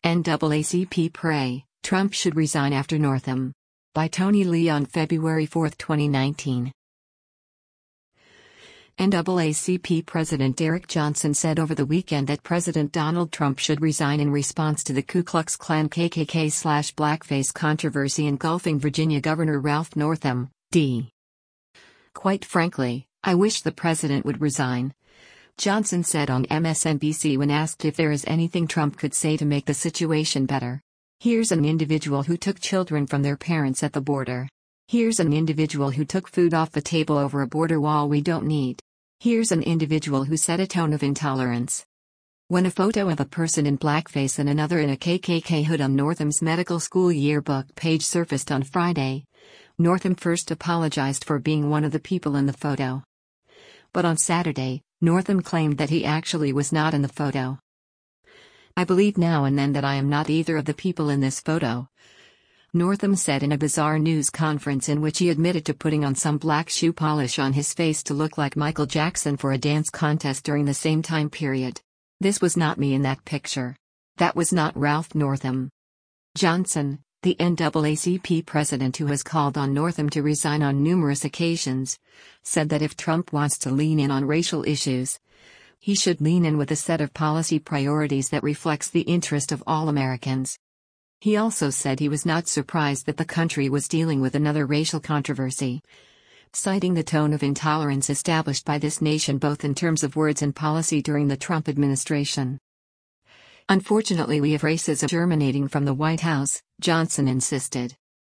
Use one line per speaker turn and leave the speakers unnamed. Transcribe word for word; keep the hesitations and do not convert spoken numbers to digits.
N double A C P pray, Trump should resign after Northam. By Tony Lee on February fourth, twenty nineteen. N double A C P President Derrick Johnson said over the weekend that President Donald Trump should resign in response to the Ku Klux Klan K K K/blackface controversy engulfing Virginia Governor Ralph Northam, D. Quite frankly, I wish the president would resign, Johnson said on M S N B C when asked if there is anything Trump could say to make the situation better. Here's an individual who took children from their parents at the border. Here's an individual who took food off the table over a border wall we don't need. Here's an individual who set a tone of intolerance. When a photo of a person in blackface and another in a K K K hood on Northam's medical school yearbook page surfaced on Friday, Northam first apologized for being one of the people in the photo. But on Saturday, Northam claimed that he actually was not in the photo. I believe now and then that I am not either of the people in this photo, Northam said in a bizarre news conference in which he admitted to putting on some black shoe polish on his face to look like Michael Jackson for a dance contest during the same time period. This was not me in that picture. That was not Ralph Northam. Johnson, the N double A C P president who has called on Northam to resign on numerous occasions, said that if Trump wants to lean in on racial issues, he should lean in with a set of policy priorities that reflects the interest of all Americans. He also said he was not surprised that the country was dealing with another racial controversy, citing the tone of intolerance established by this nation both in terms of words and policy during the Trump administration. Unfortunately, we have racism germinating from the White House, Johnson insisted.